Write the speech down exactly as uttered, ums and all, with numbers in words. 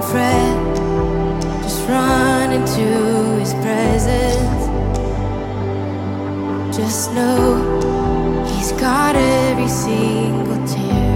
fret, just run into his presence. Just know he's got every single tear.